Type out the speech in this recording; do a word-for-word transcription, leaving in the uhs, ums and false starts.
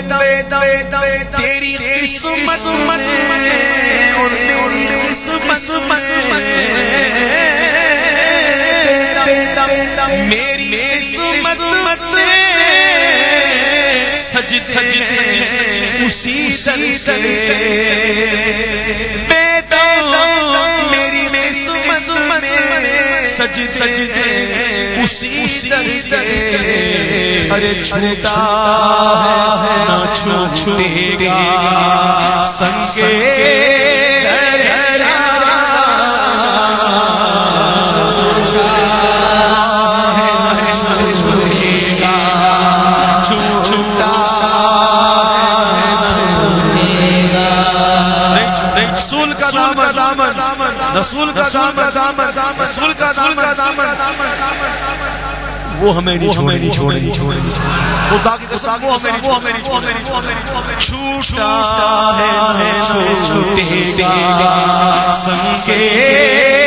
تیری قسمت اور میری قسمت میری قسمت سج سج اسی طریقے میری قسمت سج سج اسی طریقے ارے چھوٹا نہ چھوٹے گا سنگے رسول کا دامن رسول کا دامن رسول کا دامن وہ ہمیں نہیں چھوڑے گی خدا کی قسم وہ ہمیں نہیں چھوڑے گی چھوٹا ہے چھوٹے گا سنگے